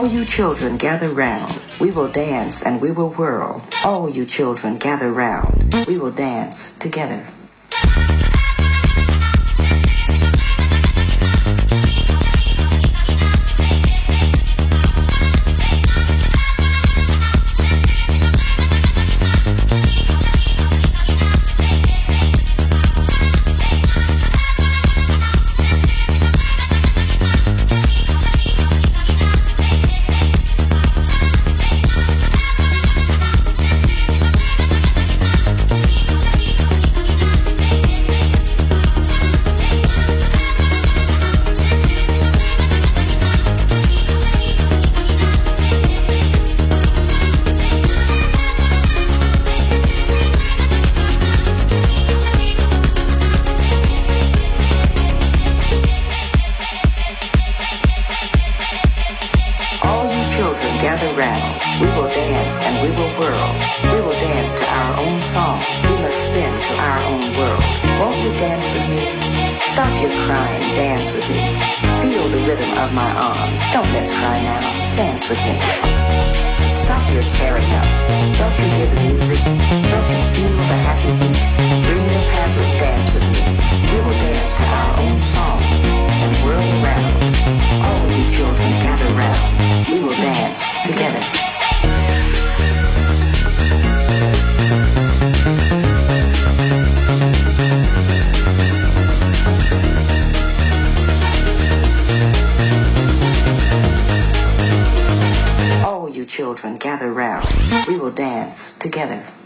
All you children gather round. We will dance and we will whirl. All you children gather round. We will dance together. Gather round. We will dance and we will whirl. We will dance to our own song. We must spin to our own world. Won't you dance with me? Stop your crying, dance with me. Feel the rhythm of my arms. Don't just cry now. Dance with me. Stop your tearing up. Don't you hear the music? Don't you feel the happy beat? Bring your paddles, dance with me. We will dance to our own song and whirl around. All you children gather round. We will dance together. All you children gather round. We will dance together.